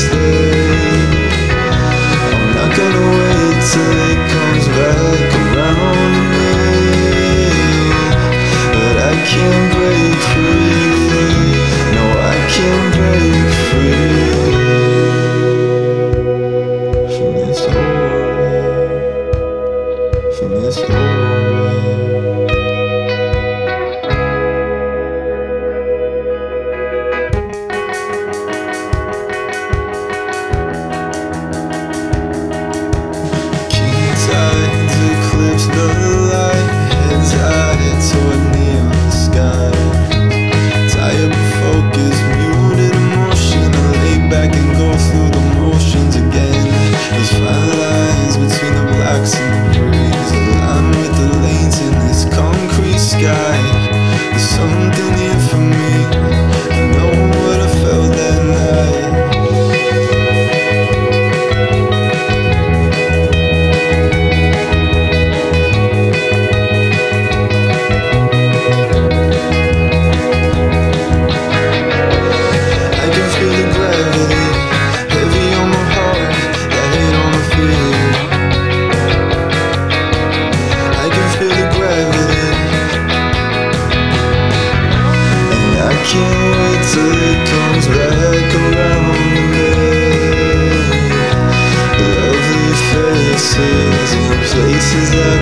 stay. I'm not gonna wait till it comes back around to me, but I can't break free. No, I can't break free from this whole, from this whole. Tides eclipse the light, heads high toward neon sky. Tired but focused, muted emotion. I lay back and go through the motions again. Those fine lines between the blacks and the grays align with the lanes in this concrete sky. There's something here for me. I know what I felt that night. Can't wait till it comes back around to me. Lovely faces in places that